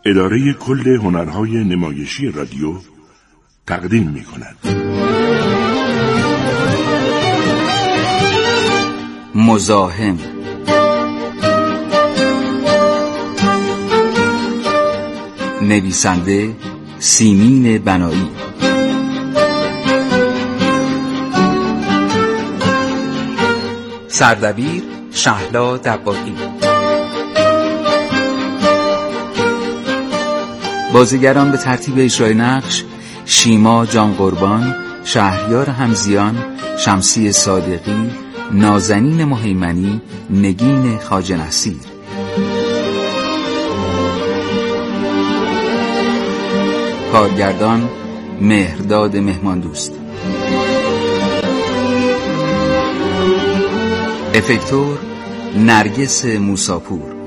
اداره کل هنرهای نمایشی رادیو تقدیم می‌کند. مزاحم. نویسنده سیمین بنایی. سردبیر شهلا دباغی. بازیگران به ترتیب اجرای نقش: شیما جان قربان، شهریار همزیان، شمسی صادقی، نازنین مهیمنی، نگین خواجه نصیر. کارگردان مهرداد مهماندوست. افکتور نرگس موساپور.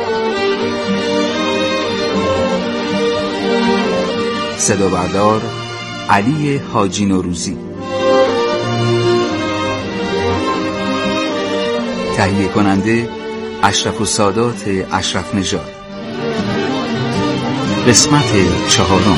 صدا بردار علی حاجی نوروزی. تهیه کننده اشرف السادات اشرف نژاد. قسمت 4.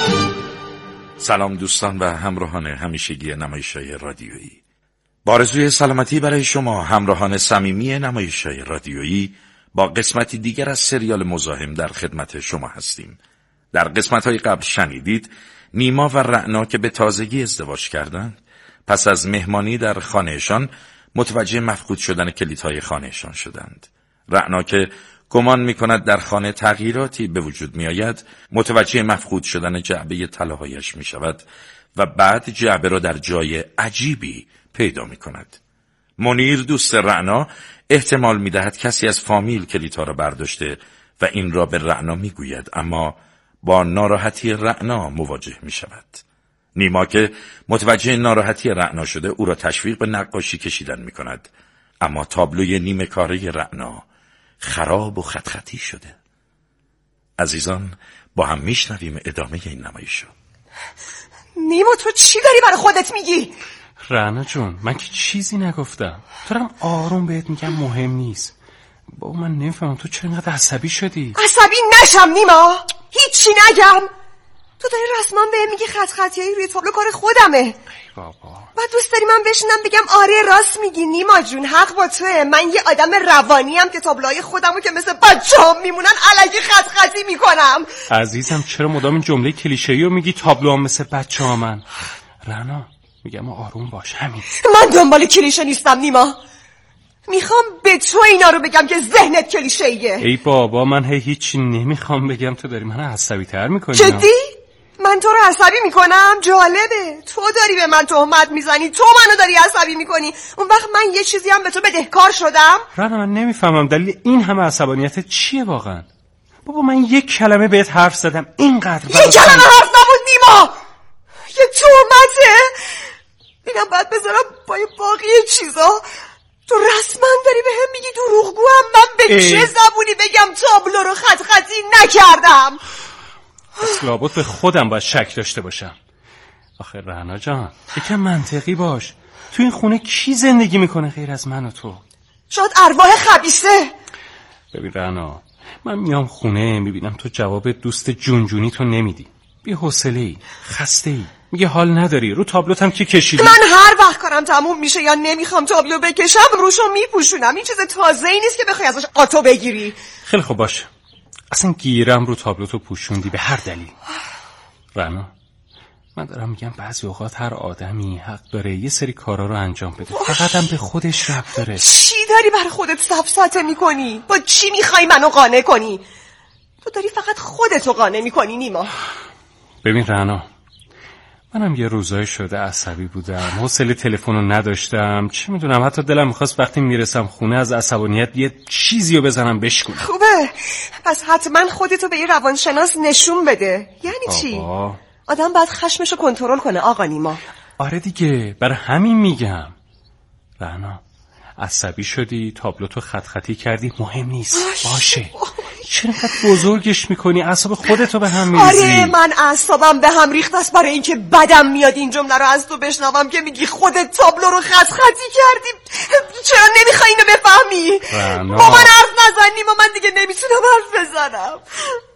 سلام دوستان و همراهان همیشگی نمایش‌های رادیویی. با آرزوی سلامتی برای شما همراهان صمیمی نمایش‌های رادیویی، با قسمتی دیگر از سریال مزاحم در خدمت شما هستیم. در قسمت‌های قبل شنیدید نیما و رعنا که به تازگی ازدواج کردند، پس از مهمانی در خانهشان متوجه مفقود شدن کلیدهای خانهشان شدند. رعنا که گمان می‌کند در خانه تغییراتی به وجود می‌آید، متوجه مفقود شدن جعبه طلاهایش می‌شود و بعد جعبه را در جای عجیبی پیدا می‌کند. منیر دوست رعنا احتمال می‌دهد کسی از فامیل کلیدها را برداشته و این را به رعنا می‌گوید، اما با ناراحتی رعنا مواجه می‌شود. نیما که متوجه ناراحتی رعنا شده، او را تشویق به نقاشی کشیدن می‌کند، اما تابلوی نیمه کاره رعنا خراب و خطی شده. عزیزان، با هم میشنویم ادامه این نمایش. نیما تو چی داری برای خودت میگی؟ رعنا جون، من که چیزی نگفتم. دارم آروم بهت میگم مهم نیست. بابا من نمیفهمم تو چرا اینقدر عصبی شدی؟ عصبی نشم نیما، هیچی نگم. تو داری رسما بهم میگی خطیایی روی تابلو کار خودمه. ای بابا. بعد دوست داری من بشینم بگم آره راست میگی نیما جون، حق با توه. من یه آدم روانیم که تابلوهای خودمو که مثل بچه‌ام میمونن الکی خطی میکنم. عزیزم چرا مدام این جمله کلیشه‌ای رو میگی تابلوام مثل بچه‌امن؟ رعنا میگم آروم باش. همین. من دنبال کلیشه نیستم نیما. میخوام به تو اینا رو بگم که ذهنت کلیشه‌ایه. ای بابا من هیچی نمیخوام بگم، تو داری منو عصبی تر میکنی. جدی؟ من تو رو عصبی میکنم؟ جالبه. تو داری به من تهمت میزنی، تو منو داری عصبی میکنی. اون وقت من یه چیزی هم به تو بدهکار شدم؟ رعنا من نمیفهمم دلیل این همه عصبانیت چیه واقعا. بابا من یک کلمه بهت حرف زدم اینقدر. یک کلمه حرف نبود نیما، یه تهمته. اینم باید بذارم پای باقی چیزا. تو رسما داری به هم میگی دروغگوام. من به چه زبونی بگم تابلو رو خطی نکردم؟ پس لابد به خودم باید شک داشته باشم. آخه رعنا جان یکم منطقی باش. تو این خونه کی زندگی میکنه غیر از من و تو؟ شاید ارواح خبیثه. ببین رعنا، من میام خونه میبینم تو جواب دوست جونجونی تو نمیدی. بی حوصله‌ای، خسته‌ای، میگه حال نداری. رو تابلوتم که کشیدی. من هر وقت کارم تموم میشه یا نمیخوام تابلو بکشم روشو میپوشونم. این چیز تازه‌ای نیست که بخوای ازش آتو بگیری. خیلی خوب باشه، اصلا گیرم رو تابلوتو پوشوندی به هر دلیل. رعنا من دارم میگم بعضی اوقات هر آدمی حق داره یه سری کارا رو انجام بده، فقط هم به خودش ربط داره. چی داری برای خودت سفسطه میکنی؟ با چی میخوای منو قانع کنی؟ تو داری فقط خودتو قانع میکنی نیما. ببین رعنا، منم یه روزای شده عصبی بودم، حوصله تلفنو نداشتم، چه میدونم حتی دلم میخواست وقتی میرسم خونه از عصبانیت یه چیزی رو بزنم بشکنم. خوبه، پس حتما خودتو به یه روانشناس نشون بده. یعنی چی؟ آدم باید خشمشو کنترل کنه آقا نیما. آره دیگه، برای همین میگم. رعنا عصبی شدی، تابلوتو خطی کردی، مهم نیست، باشه. چرا اینقدر بزرگش میکنی؟ اعصاب خودتو به هم میریزی. آره من اعصابم به هم ریخت است برای اینکه بدم میاد این جمله رو از تو بشنوم که میگی خودت تابلو رو خطی کردی. چرا نمیخوای اینو بفهمی؟ با من حرف نزنی، من دیگه نمیتونم حرف بزنم.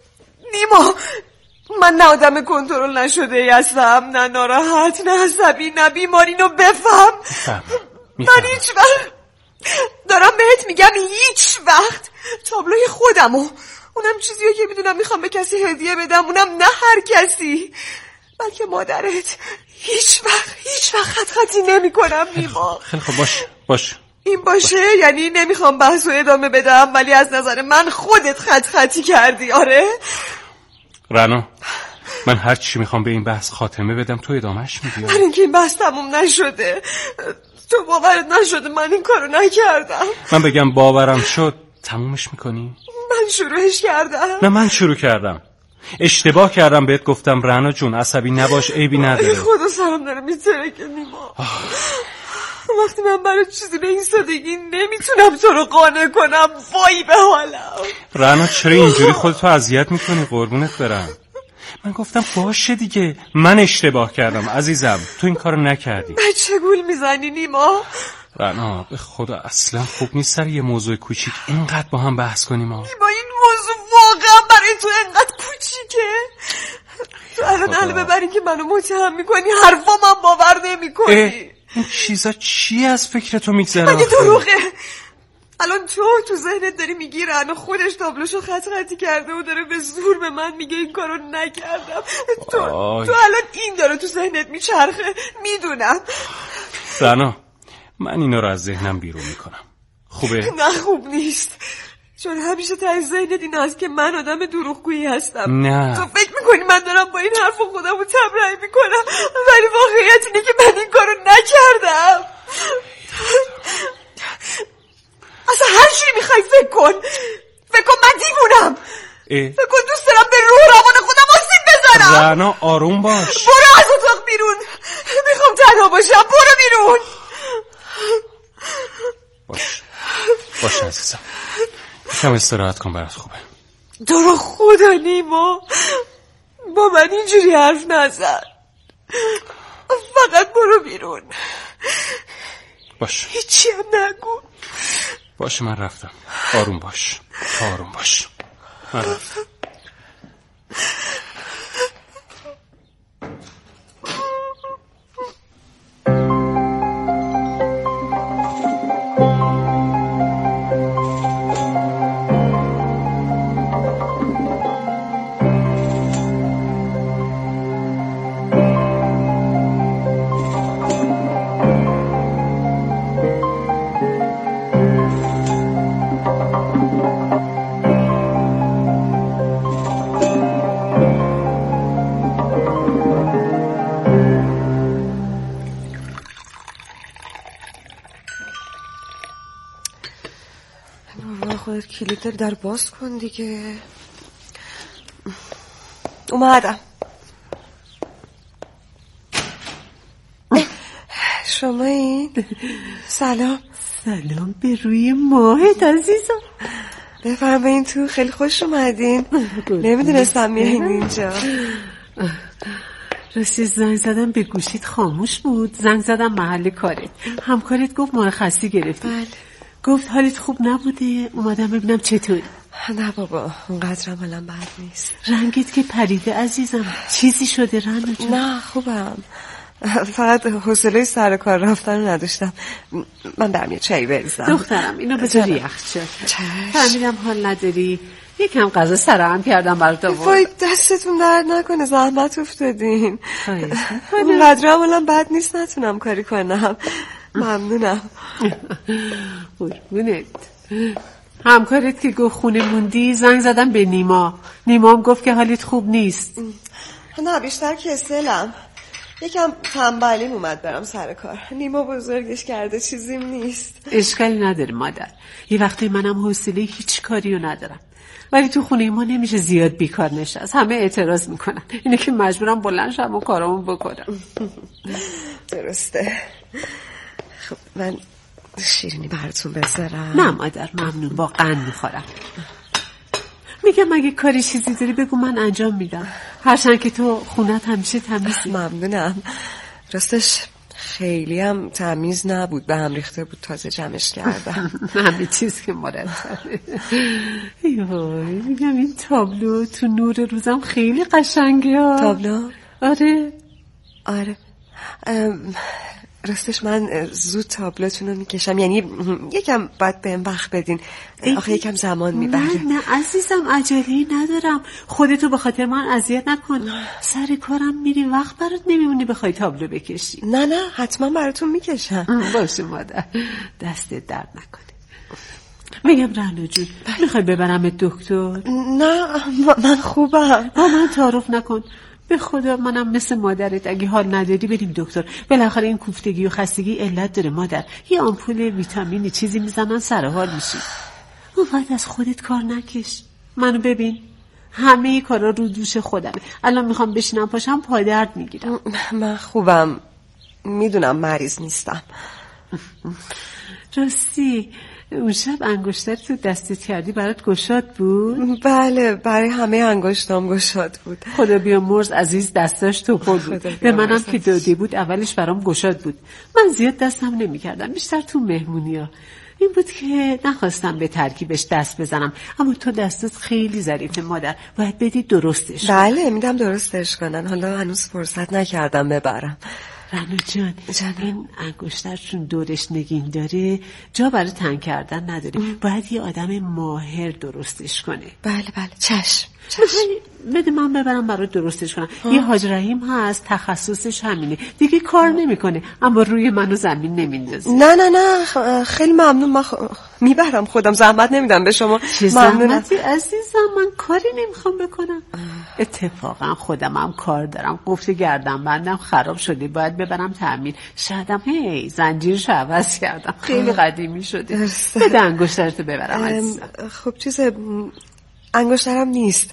نیما، من نه آدم کنترل نشده ای هستم، نه ناراحت، نه عصبی، نه بیماری. اینو بفهم. من هیچ وقت، دارم بهت میگم هیچ وقت، تابلوی خودمو، اونم چیزیه که میدونم میخوام به کسی هدیه بدم، اونم نه هر کسی، بلکه مادرت، هیچ وقت خطی نمی کنم نیما. خیلی خوب، باش. این باشه یعنی نمیخوام بحثو ادامه بدم، ولی از نظر من خودت خطی کردی. آره رنا، من هر چی میخوام به این بحث خاتمه بدم تو ادامهش میدی. من اینکه این بحث تموم نشده، تو باورت نشده من این کارو نکردم. من بگم باورم شد تمومش میکنی؟ من شروعش کردم. نه، من شروع کردم. اشتباه کردم بهت گفتم رنا جون عصبی نباش، عیبی نداره. خدا سرم داره میترکه نیما. وقتی من برای چیزی به این سادگی نمیتونم تو رو قانع کنم، وای به حالم. رنا چرا اینجوری خودتو اذیت میکنی؟ قربونت برم. من گفتم باشه دیگه، من اشتباه کردم عزیزم، تو این کارو نکردی. بچه گول میزنی نیما. رنا به خدا اصلا خوب نیست سر یه موضوع کوچیک اینقدر با هم بحث کنیم. نیما این موضوع واقعا برای تو اینقدر کوچیکه؟ تو الان حال ببرین که منو متهم میکنی، حرفا من باور نمیکنی. این چیزا چی از فکر تو میگذره؟ مگه دروغه؟ الان تو ذهنت داری میگی رنا خودش تابلوشو خطی کرده و داره به زور به من میگه این کارو نکردم. تو الان این داره تو ذهنت میچرخه، میدونم. رنا من اینا رو از ذهنم بیرون میکنم. خوبه؟ نه خوب نیست، چون همیشه ته ذهنت این هست که من آدم دروغگویی هستم. نه تو فکر میکنی من دارم با این حرف خودمو تبرئه میکنم، ولی واقعیت اینه که من این کارو نکردم. اصلا هر چی میخوای فکر کن من دیوونم. فکر کن دوست دارم به روح روان خودم آسیب بزنم. رنا آروم باش. برو از اتاق بیرون، میخوام تنها باشم. برو بیرون. باش عزیزم، کم استراحت کن، برات خوبه. تو رو خدا نیما با من اینجوری حرف نزن، فقط برو بیرون. باش هیچی هم نگو. باشه من رفتم. آروم باش من رفتم. خودت کلید داری، در باز کن دیگه. اومدم. شما این؟ سلام به روی ماهت عزیزم. بفرمایین تو، خیلی خوش اومدین. نمیدونستم میایین اینجا. راستی زنگ زدم به گوشیت خاموش بود، زنگ زدم محل کارت، همکارت گفت مرخصی گرفتی. بله. گفت حالت خوب نبوده، اومدم ببینم چطوری. نه بابا اونقدرم حالم بد نیست. رنگت که پریده عزیزم، چیزی شده رنو جان؟ نه خوبم، فقط حوصله سر کار رفتن رو نداشتم. من برم یه چایی بریزم. دخترم اینو بذار یخچال. فهمیدم حال نداری، یکم غذا سرهم کردم برات آوردم. وای دستتون درد نکنه، زحمت افتادین. اونقدر حالم بد نیست نتونم کاری کنم. ممنونم. قربونت. همکارت که گفت خونه موندی، زنگ زدم به نیما هم گفت که حالت خوب نیست. نه بیشتر کسلم، یکم تنبلیم اومد برم سر کار. نیما بزرگش کرده، چیزیم نیست. اشکالی نداره مادر، یه وقتی منم حوصله هیچ کاری رو ندارم، ولی تو خونه ما نمیشه زیاد بیکار نشست، همه اعتراض میکنن، اینه که مجبورم بلند شم و کارامو بکنم. درسته. خب من شیرینی براتون بذارم؟ نه مادر ممنون، با قند میخورم. میگم اگه کاری چیزی داری بگو من انجام میدم، هرچند که تو خونت همیشه تمیزی. ممنونم. راستش خیلی هم تمیز نبود، به هم ریخته بود، تازه جمعش کردم. همه چیز که مرتبه. ایوای میگم این تابلو تو نور روزم خیلی قشنگه. تابلو؟ آره. راستش من زود تابلوتون رو میکشم، یعنی یکم باید بهم وقت بدین، آخه یکم زمان میبره. نه عزیزم عجله‌ای ندارم، خودتو به خاطر من اذیت نکن. سر کارم میری، وقت برات نمیمونی بخوای تابلو بکشی. نه حتما براتون میکشم. باشه مادر، دستت درد نکنه. میگم رنا جون میخوای ببرم دکتر؟ نه من خوبم. با من تعارف نکن، به خدا منم مثل مادرت، اگه حال نداری بریم دکتر. بالاخره این کوفتگی و خستگی علت داره مادر، یه آمپول ویتامینی چیزی میزنن سر حال میشی. اون وقت از خودت کار نکش. منو ببین، همه کارا رو دوش خودمه. الان میخوام بشینم پاشم پا درد میگیرم. من خوبم، میدونم مریض نیستم. راستی اون شب انگشتر تو دستت کردی برات گشاد بود؟ بله، برای همه انگشتام گشاد بود. خدا بیامرز عزیز دستاش تو بود. به منم که داده بود اولش برام گشاد بود. من زیاد دستم نمی کردم، بیشتر تو مهمونیا. این بود که نخواستم به ترکیبش دست بزنم، اما تو دستت خیلی ظریفه مادر، باید بدی درستش. بله میدم درستش کنن، حالا هنوز فرصت نکردم ببرم. رنا جان این انگشترشون دورش نگین داره، جا برای تنگ کردن نداره. باید یه آدم ماهر درستش کنه. بله چشم. بده من ببرم برای درستش کنم. یه حاج رحیم هست تخصصش همینه، دیگه کار نمیکنه، اما روی منو زمین نمیندازه. نه خیلی ممنون، من میبرم خودم، زحمت نمیدم به شما. چه زحمتی عزیزم، من کاری نمیخوام بکنم. اتفاقا خودم هم کار دارم، قفل گردن بندم خراب شده، باید ببرم تعمیر. شایدم زنجیرشو عوض کردم، خیلی قدیمی شده. بده انگشترتو ببرم عزیزم. خب انگشترم نیست.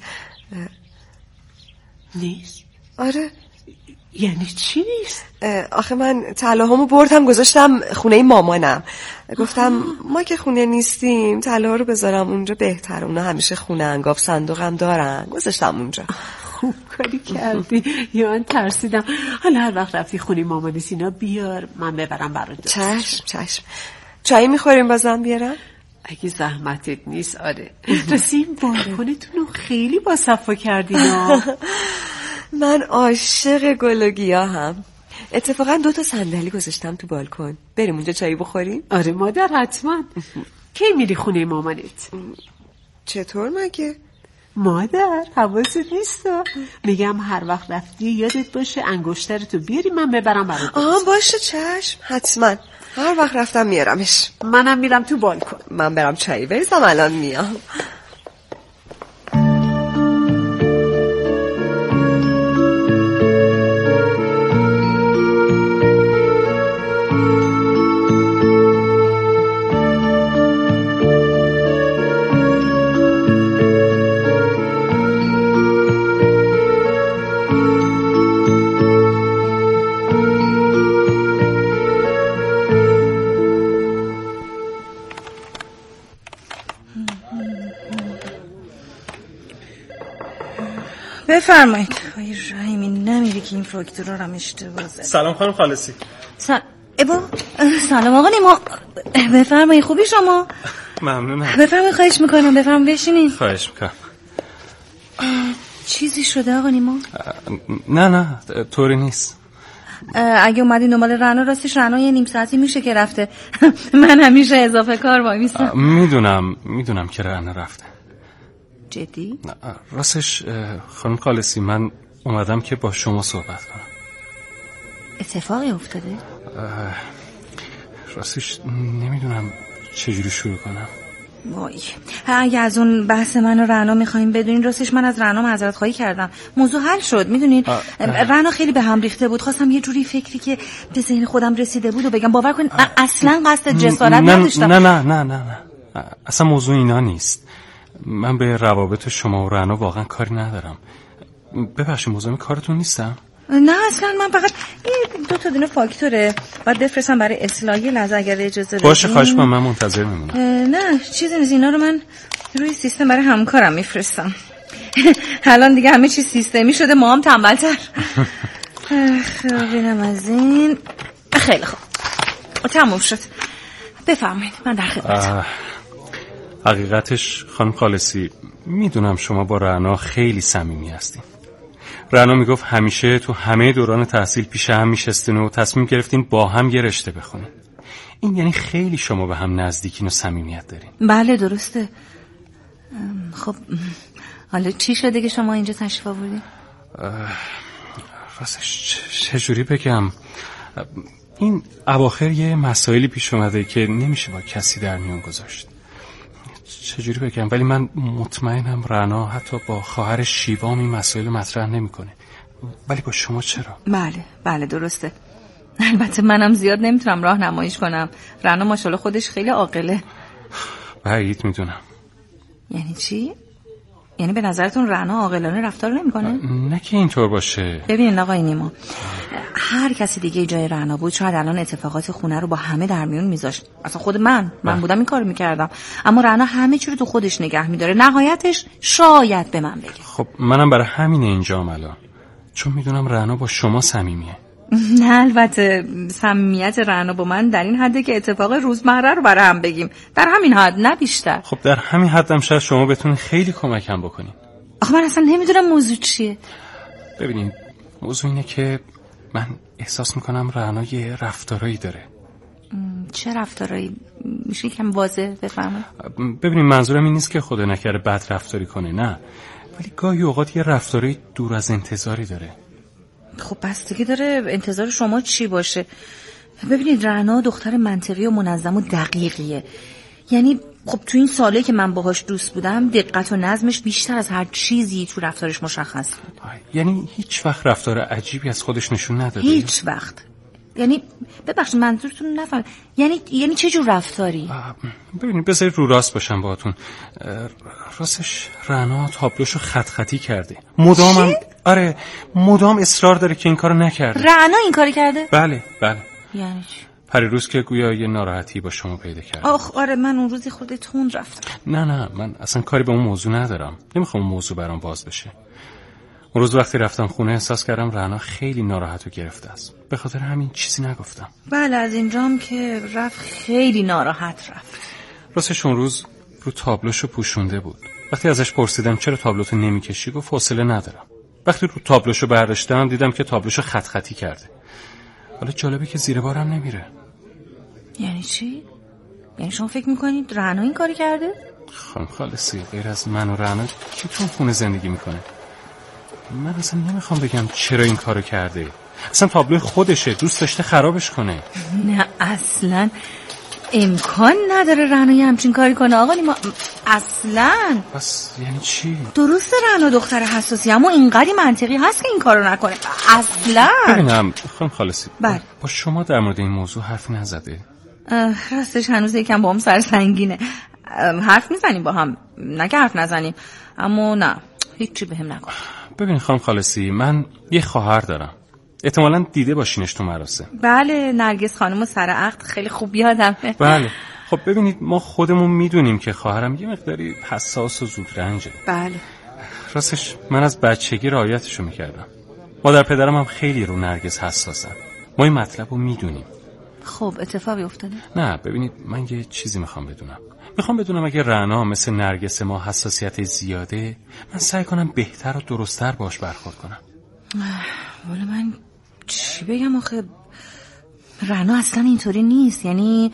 نیست؟ آره. یعنی چی نیست؟ آخه من طلاهامو بردم گذاشتم خونه مامانم. گفتم ما که خونه نیستیم طلاها رو بذارم اونجا بهتره، اونا همیشه خونه انگاف صندوقم دارن، گذاشتم اونجا. خوب کاری کردی، یا من ترسیدم. حالا هر وقت رفتی خونه مامان سینا بیار، من ببرم برات. چشم. چایی میخوریم بازم بیارم؟ اگه زحمتت نیست. آره. راستی این بالکنتون رو خیلی با صفا کردین. من عاشق گل و گیاهم. اتفاقا 2 صندلی گذاشتم تو بالکن، بریم اونجا چایی بخوریم؟ آره مادر حتما. کی میری خونه مامانت؟ چطور مگه؟ مادر حواست نیست؟ میگم هر وقت رفتی یادت باشه انگشترتو بیاری من ببرم برات. باشه چشم، حتما هر وقت رفتم میارمش. منم میرم تو بالکن. من برم چایی بریزم، الان میام. بفرمایید. آی رحیمی نمیری که این فاکتورا رو هم اشتباهه. سلام خانم خالصی. سلام آقا نیما. بفرمایید. خوبی شما؟ ممنونم. بفرمایید، خواهش میکنم. بفرمایید بشینین. خواهش میکنم. چیزی شده آقا نیما؟ نه طوری نیست. اگه اومدین دنبال رنا، راستش رنا یه نیم ساعتی میشه که رفته. من همیشه اضافه کار وای میستم. میدونم که رنا رفته. جدی؟ راستش خانم خالصی من اومدم که با شما صحبت کنم. اتفاقی افتاده؟ راستش نمیدونم چجوری شروع کنم. وای، اگه از اون بحث من و رنا میخوایم بدونین، راستش من از رنا معذرت خواهی کردم، موضوع حل شد. میدونین رنا خیلی به هم ریخته بود، خواستم یه جوری فکری که به ذهن خودم رسیده بود و بگم. باور کن من اصلا قصد جسارت نداشتم. نه اصلا موضوع اینا نیست. من به روابط شما و رنا واقعا کاری ندارم. ببخشید موضوع کارتون نیستم. نه اصلا من فقط 2 دونه فاکتوره باید بفرستم برای اصلاح. یه لحظه اگر اجازه بدین. باشه خواهش کنم، من منتظر میمونم. نه چیزی نیست، اینا رو من روی سیستم برای همکارم میفرستم. الان دیگه همه چیز سیستمی شده، ما هم تنبل‌تر. خب ببینم از این. خیلی خوب، تموم شد. بفرمایید، من در خدمتم. حقیقتش خانم خالصی، میدونم شما با رعنا خیلی صمیمی هستین. رعنا میگفت همیشه تو همه دوران تحصیل پیش هم میشستین و تصمیم گرفتین با هم یه رشته بخونین. این یعنی خیلی شما به هم نزدیکین و صمیمیت دارین. بله درسته. خب حالا چی شده که شما اینجا تشریف آوردین؟ راستش چجوری بگم، این اواخر یه مسائلی پیش اومده که نمیشه با کسی در میون گذاشت. چجوری بگم، ولی من مطمئنم رعنا حتی با خواهر شیوام این مسائل مطرح نمیکنه. ولی با شما چرا؟ بله درسته. البته منم زیاد نمیتونم راهنماییش کنم. رعنا ماشاءالله خودش خیلی عاقله. بعید میدونم. یعنی چی؟ یعنی به نظرتون رعنا عاقلانه رفتار نمیکنه؟ نه که اینطور باشه. ببینید آقای نیما، هر کسی دیگه جای رعنا بود شاید الان اتفاقات خونه رو با همه در میون میذاشت. اصلا خود من بودم این کارو میکردم. اما رعنا همه چی رو تو خودش نگه میداره، نهایتش شاید به من بگه. خب منم برای همین اینجام الان، چون میدونم رعنا با شما صمیمیه. نه البته صمیمیت رعنا با من در این حده که اتفاق روزمره رو برای هم بگیم، در همین حد، نه بیشتر. خب در همین حدم شاید شما بتونید خیلی کمکم بکنین. آخه من اصلا نمیدونم موضوع چیه. ببینید موضوع اینه که من احساس میکنم رعنا یه رفتارایی داره. چه رفتارایی؟ میشه یکم واضح بفرمایید؟ ببینید منظورم این نیست که خدا نکره بد رفتاری کنه، نه، ولی گاهی اوقات یه رفتاری دور از انتظاری داره. خب بستگی داره انتظار شما چی باشه. ببینید رعنا دختر منطقی و منظم و دقیقیه. یعنی خب تو این ساله که من باهاش دوست بودم دقت و نظمش بیشتر از هر چیزی تو رفتارش مشخص بود. یعنی هیچ وقت رفتار عجیبی از خودش نشون نداده؟ هیچ وقت. یعنی ببخشید منظورتون نفهم. یعنی چه جور رفتاری؟ ببینید بذارید رو راست باشم باهاتون. راستش رعنا تابلوشو خط خطی کرده. مدام اصرار داره که این کارو نکرده. رعنا این کارو کرده؟ بله. یعنی چی؟ پریروز که گویا یه ناراحتی با شما پیدا کرد. آره من اون روزی خودت تند رفتم. نه من اصلا کاری به اون موضوع ندارم. نمیخوام اون موضوع برام باز بشه. اون روز وقتی رفتم خونه احساس کردم رعنا خیلی ناراحت و گرفته است. به خاطر همین چیزی نگفتم. بله از اینجام که رفت خیلی ناراحت رفت. راستش اون روز رو تابلوشو پوشونده بود. وقتی ازش پرسیدم چرا تابلوتو نمیکشی گفت حوصله ندارم. وقتی رو تابلوشو برداشتم دیدم که تابلوشو خط خطی کرده. حالا جالبه که زیر بارم نمیره. یعنی چی؟ یعنی شما فکر میکنید رعنا این کاری کرده؟ خانم خالصی غیر از من و رعنا کی تو خونه زندگی میکنه؟ من اصلا نمیخوام بگم چرا این کارو کرده. اصلا تابلو خودشه، دوست داشته خرابش کنه. نه اصلا امکان نداره رعنا یه همچین کاری کنه آقا نیما. اصلا. پس یعنی چی؟ درسته رعنا دختر حساسی اما اینقدر منطقی هست که این کارو نکنه اصلا. ببینم خانم خالصی بله. با شما در مورد این موضوع حرف نزده؟ راستش هنوز یکم با هم سرسنگینه. حرف میزنیم با هم، نه که حرف نزنیم، اما نه هیچی بهم نگو. ببین خانم خالصی من یه خواهر دارم، احتمالاً دیده باشینش تو مراسم. بله نرگس خانم سر عقد خیلی خوب یادمه. بله خب ببینید ما خودمون میدونیم که خواهرم یه مقداری حساس و زودرنجه. بله راستش من از بچگی رعایتشو میکردم. مادر پدرم هم خیلی رو نرگس حساسن. ما این مطلب رو میدونیم. خب اتفاقی افتاده؟ نه ببینید من یه چیزی میخوام بدونم اگه رعنا مثل نرگس ما حساسیت زیاده، من سعی کنم بهتر و درست‌تر باش برخورد کنم. والا من چی بگم آخه رعنا اصلا اینطوری نیست. یعنی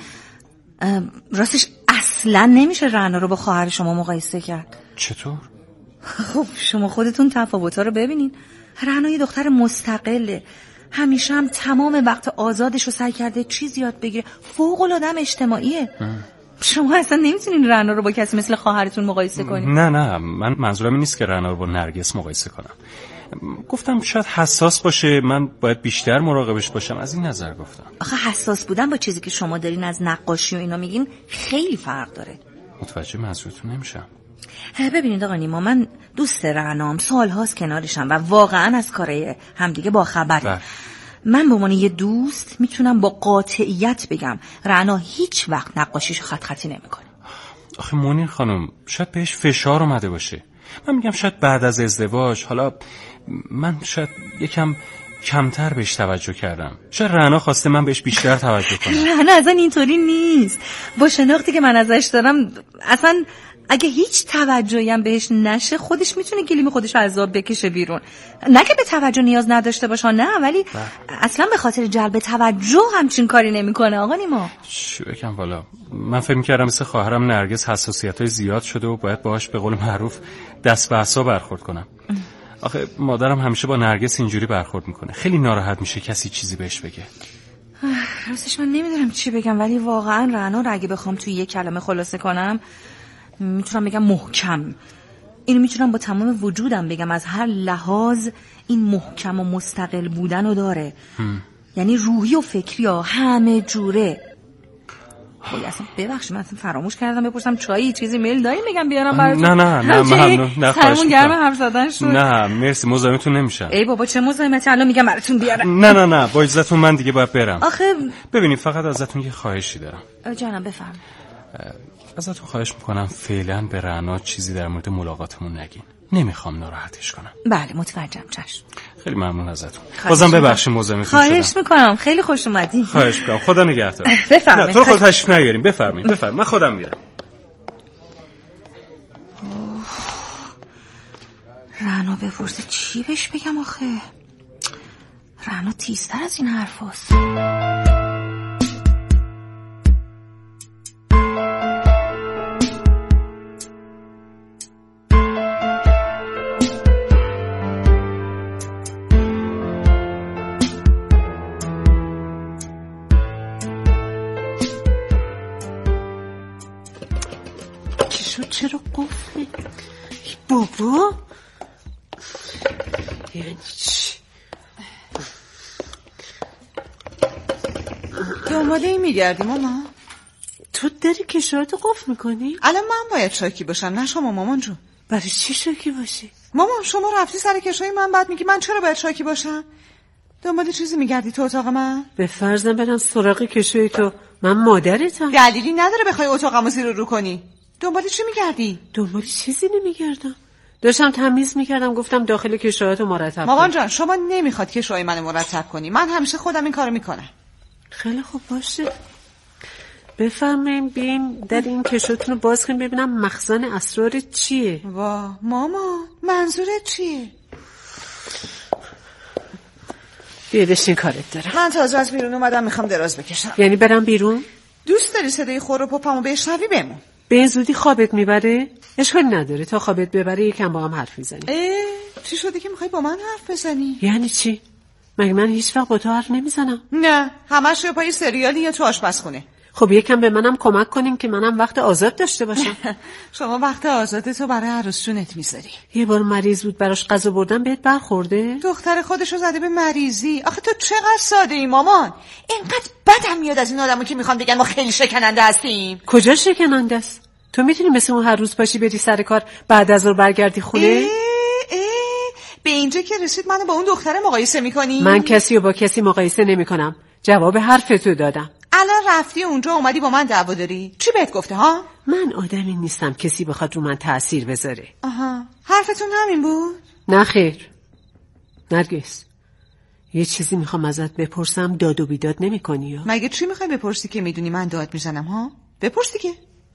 راستش اصلا نمیشه رعنا رو با خواهر شما مقایسه کرد. چطور؟ خب شما خودتون تفاوت‌ها رو ببینین. رعنا یه دختر مستقله، همیشه هم تمام وقت آزادش رو سعی کرده چیز یاد بگیره، فوق‌العاده اجتماعیه. شما اصلا نمیتونین رعنا رو با کسی مثل خواهرتون مقایسه کنین. نه من منظورم این نیست که رعنا رو با نرگس مقایسه کنم. گفتم شاید حساس باشه، من باید بیشتر مراقبش باشم، از این نظر گفتم. آخه حساس بودن با چیزی که شما دارین از نقاشی و اینا میگین خیلی فرق داره. متوجه منظورتون نمیشم. ببینید آقا نیما، من دوست رعنام، سالهاست کنارشم و واقعا از کارهای همدیگه با خبریم. من به عنوان یه دوست میتونم با قاطعیت بگم رعنا هیچ وقت نقاشیشو خط خطی نمیکنه. آخه منیر خانم شاید بهش فشار اومده باشه. من میگم شاید بعد از ازدواج، حالا من شاید یکم کمتر بهش توجه کردم. شاید رعنا خواسته من بهش بیشتر توجه کنم. رعنا اصلا اینطوری نیست. با شناختی که من ازش دارم اصلا اگه هیچ توجهی هم بهش نشه خودش میتونه گلیم خودش رو از آب بکشه بیرون. نه که به توجه نیاز نداشته باشه، نه، ولی اصلا به خاطر جلب توجه همچین کاری نمیکنه آقا نیما. چی بگم والا، من فکر می‌کردم مثل خواهرم نرگس حساسیت‌های زیاد شده و باید باهاش به قول معروف دست به عصا برخورد کنم. آخه مادرم همیشه با نرگس اینجوری برخورد میکنه. خیلی ناراحت میشه کسی چیزی بهش بگه. راستش من نمیدونم چی بگم، ولی واقعا رعنا رو اگه بخوام توی یک کلمه خلاصه کنم میتونم بگم محکم. اینو میتونم با تمام وجودم بگم، از هر لحاظ این محکم و مستقل بودن رو داره. یعنی روحی و فکری ها همه جوره. خب اصلا ببخشید من اصلا فراموش کردم بپرسم چایی چیزی میل داری میگم بیارم براتون؟ نه ممنون، نه خواهش میکنم. گرم حرف زدن شد. نه مرسی، مزاحمتون نمیشم. ای بابا چه مزاحمتی، الان میگم براتون بیارم. نه با اجازهتون من دیگه باید برم. آخه ببینید فقط ازتون یه خواهشی دارم. جانم بفرم. ازتون خواهش میکنم فعلا به رعنا چیزی در مورد ملاقاتمون نگین. نمیخوام ناراحتش کنم. بله متوجهم، چشم. خیلی ممنون ازتون. بازم ببخشید مزاحمتون شدم. خواهش میکنم، خیلی خوش اومدین. خواهش میکنم، خدا نگهدار. بفرمایید. نه تو خود تشریف نیارین، بفرمایید من خودم میرم. رعنا بپرسه چی بهش بگم آخه؟ رعنا تیزتر از این حرفاست. چرا قفله؟ بابا یعنی چی؟ دنباله این میگردی ماما؟ تو داری کشوهاتو قفل میکنی؟ الان من باید شاکی باشم نه شما مامان جون. برای چی شاکی باشی؟ مامان شما رفتی سر کشوی من بعد میگی من چرا باید شاکی باشم؟ دنباله چیزی میگردی تو اتاق من؟ به فرضم برم سراغ کشوی تو، من مادرتم. دلیلی نداره بخوای اتاقمو زیر رو کنی. دنبال چی میگردی؟ دنبال چیزی نمیگردم، داشتم تمیز میکردم، گفتم داخل کشوهاتو مرتب مامان جان شما نمیخواد کشوهای منو مرتب کنی، من همیشه خودم این کارو میکنم. خیلی خوب باشه، بفرمایین بیاین در این کشوتون رو باز کنیم ببینم مخزن اسرار چیه. وا ماما منظورت چیه؟ بیا بشین کارت دارم. من تازه از بیرون اومدم میخوام دراز بکشم. یعنی برم بیرون؟ دوست داری صدای خور و پاپامو بشنوی بمون. به این زودی خوابت میبره؟ اشکالی نداره، تا خوابت ببره یکم با هم حرف میزنیم. چی شده که میخوای با من حرف بزنی؟ یعنی چی؟ مگه من هیچ وقت با تو حرف نمیزنم؟ نه همش رو پای سریالی یا تو آشپزخونه. خب یکم به منم کمک کنین که منم وقت آزاد داشته باشم. شما وقت آزادتو برای عروس جونت میذاری. یه بار مریض بود براش غذا بردن بهت برخورده؟ دختر خودشو زده به مریضی. آخه تو چقدر ساده ای مامان. اینقدر بدم میاد از این آدمو که میخوان بگن ما خیلی شکننده هستیم. کجا شکننده است؟ تو میتونی مثل اون هر روز پاشی بری سر کار بعد از ظهر برگردی خونه؟ به اینجا که رسید منو با اون دختر مقایسه میکنی؟ من کسی رو با کسی مقایسه نمیکنم. جواب حرفتو دادم. الان رفتی اونجا اومدی با من دعوا داری؟ چی بهت گفته ها؟ من آدمی نیستم کسی بخواد رو من تأثیر بذاره. آها حرفتون همین بود؟ نه خیر نرگس، یه چیزی میخوام ازت بپرسم، داد و بیداد نمی کنی یا؟ مگه چی میخوای بپرسی که میدونی من داد میزنم ها؟ بپرسی که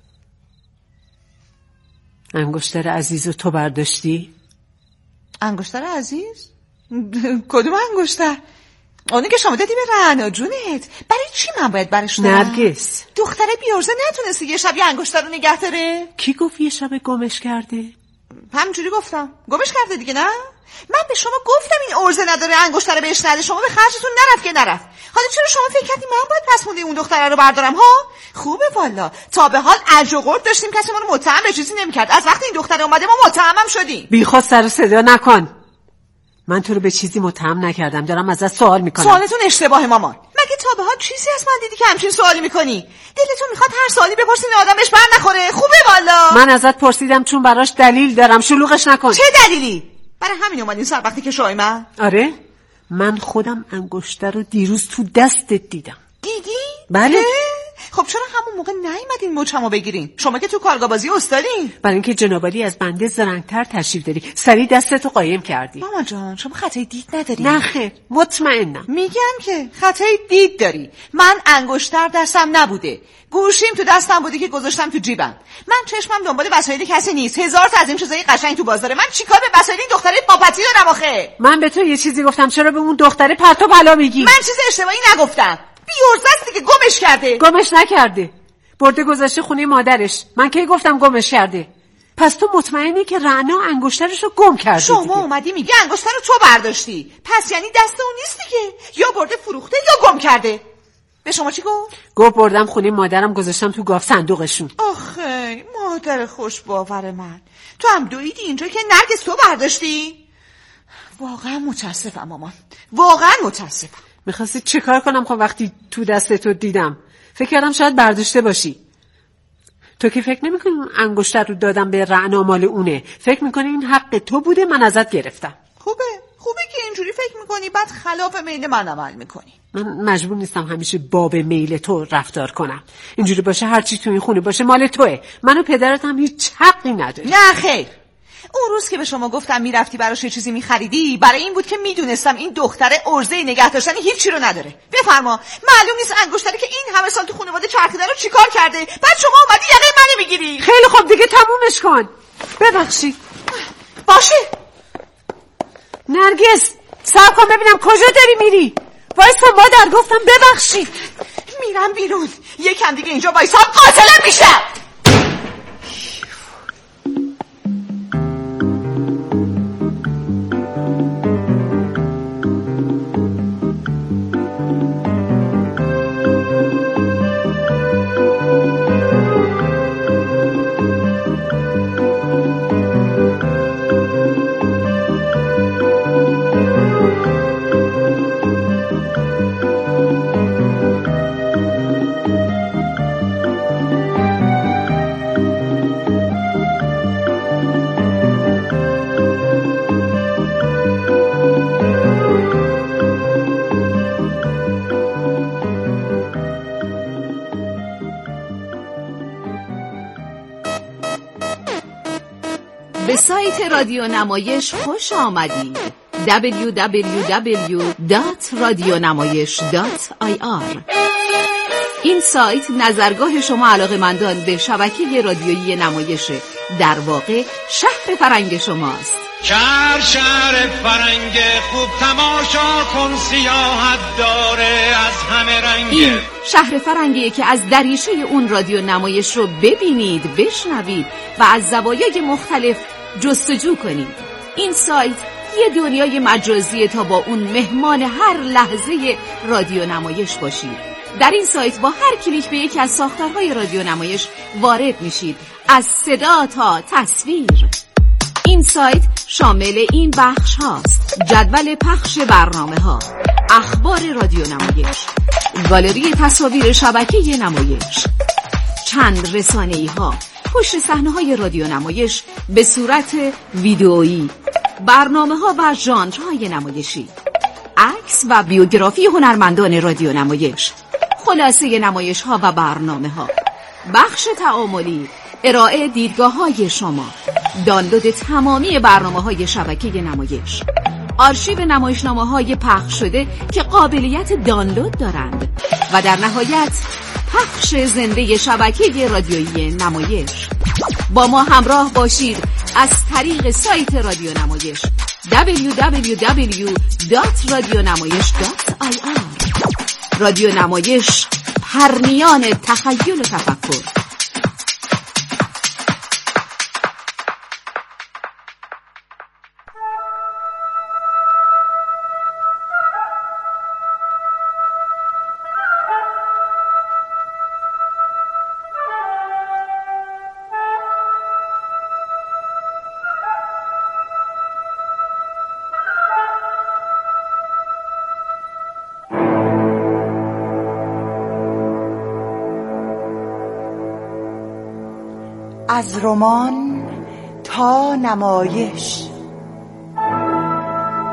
انگشتر عزیزو تو برداشتی؟ انگشتر عزیز؟ کدوم انگشتر؟ اونی که شما دادی به رعنا جونت. برای چی من باید برش دارم؟ نرگس دختره بیارزه نتونستی یه شب یه انگشتر رو نگه داره؟ کی گفت یه شب گمش کرده؟ همینجوری گفتم گمش کرده دیگه. نه من به شما گفتم این ارزه نداره انگشتر بهش نده، شما به خرجتون نرفت که نرفت. حالا چرا شما فکر کردی من باید پس مونده اون دختره رو بردارم ها؟ خوبه والا، تا به حال ارج و قرب داشتیم کسی ما رو متهم به چیزی نمی‌کرد. از وقتی این دختره اومده ما متهمم شدیم. بیخود سر و صدا نکن. من تو رو به چیزی متهم نکردم، دارم ازت سوال میکنم. سوالتون اشتباهه مامان. مگه تا به حال چیزی از من دیدی که همچین سوالی میکنی؟ دلتون میخواد هر سوالی بپرسین آدم بهش بر نخوره؟ خوبه والا. من ازت پرسیدم چون براش دلیل دارم، شلوغش نکن. چه دلیلی؟ برای همین اومدین سر وقتی که شوی من؟ آره من خودم انگشتر رو دیروز تو دستت دیدم. دیدی؟ بله. خب چرا همون موقع نیومدین مچمو بگیرین؟ شما که تو کارگاه بازی استادین. برای اینکه جنابالی از بنده زرنگتر تشریف داری، سریع دستتو قایم کردی. مامان جان شما خطای دید نداری؟ نه خیر، مطمئنم. میگم که خطای دید داری. من انگشتر دستم نبوده، گوشیم تو دستم بوده که گذاشتم تو جیبم. من چشمم دنبال وسایل کسی نیست. هزار تا از این چیزای قشنگ تو بازاره. من چیکار به وسایل این دختره پاپتی دارم آخه؟ من به تو یه چیزی گفتم، چرا به اون دختره پرت و پلا میگی؟ من چیز اشتباهی نگفتم. بی‌عرضه است دیگه، گمش کرده. گمش نکرده، برده گذاشته خونه مادرش. من کی گفتم گمش کرده؟ پس تو مطمئنی که رعنا انگشترشو گم کرده؟ شما دیگه اومدی میگه انگشتر رو تو برداشتی، پس یعنی دست اون نیست دیگه. یا برده فروخته یا گم کرده. به شما چی گفت بردم خونه مادرم، گذاشتم تو گاف صندوقشون. آخه مادر خوش باور من، تو هم دویدی اینجا که نرگس تو برداشتی؟ واقعا متاسفم مامان، واقعا متاسفم. میخواستی چه کار کنم؟ خب وقتی تو دستتو دیدم فکر کردم شاید برداشته باشی. تو که فکر نمی کنی انگشتر رو دادم به رعنا مال اونه؟ فکر میکنی این حق تو بوده، من ازت گرفتم. خوبه که اینجوری فکر میکنی، بعد خلاف میل من عمل میکنی. من مجبور نیستم همیشه باب میل تو رفتار کنم. اینجوری باشه هرچی تو این خونه باشه مال توئه. من و پدرت هم هیچ حقی نداری. نه خیر، اون روز که به شما گفتم میرفتی براش یه چیزی میخریدی، برای این بود که میدونستم این دختره عرضه نگه داشتن هیچی رو نداره. بفرما، معلوم نیست انگشتری که این همه سال تو خانواده چرخیده رو چیکار کرده، بعد شما اومدی یقه منو میگیری. خیلی خوب دیگه تمومش کن. ببخشید. باشه نرگس، صبر کن ببینم کجا داری میری. وایسا مادر، گفتم ببخشید. میرم بیرون، یکم دیگه اینجا وایسا قاتلم میشم. به سایت رادیو نمایش خوش آمدید. www.radionamayish.ir. این سایت نظرگاه شما علاقه‌مندان به شبکه رادیویی نمایشه، در واقع شهر فرنگ شماست. شهر فرنگ خوب تماشا کن، سیاحت داره از همه رنگ. این شهر فرنگیه که از دریچه اون رادیو نمایش رو ببینید، بشنوید و از زوایای مختلف جستجو کنید. این سایت یه دنیای مجازیه تا با اون مهمان هر لحظه رادیو نمایش باشید. در این سایت با هر کلیک به یکی از ساختارهای رادیو نمایش وارد میشید، از صدا تا تصویر. این سایت شامل این بخش هاست: جدول پخش برنامه ها، اخبار رادیو نمایش، گالری تصاویر شبکه نمایش، چند رسانه‌ای ها، پشت صحنه های رادیو نمایش به صورت ویدئویی، برنامه ها و ژانرهای نمایشی، عکس و بیوگرافی هنرمندان رادیو نمایش، خلاصه نمایش ها و برنامه ها، بخش تعاملی، ارائه دیدگاه های شما، دانلود تمامی برنامه های شبکه نمایش، آرشیو نمایشنامه های پخش شده که قابلیت دانلود دارند و در نهایت پخش زنده شبکه رادیویی نمایش. با ما همراه باشید از طریق سایت رادیو نمایش www.radionamayish.ir. رادیو نمایش، پرنیان تخیل و تفکر. از رمان تا نمایش،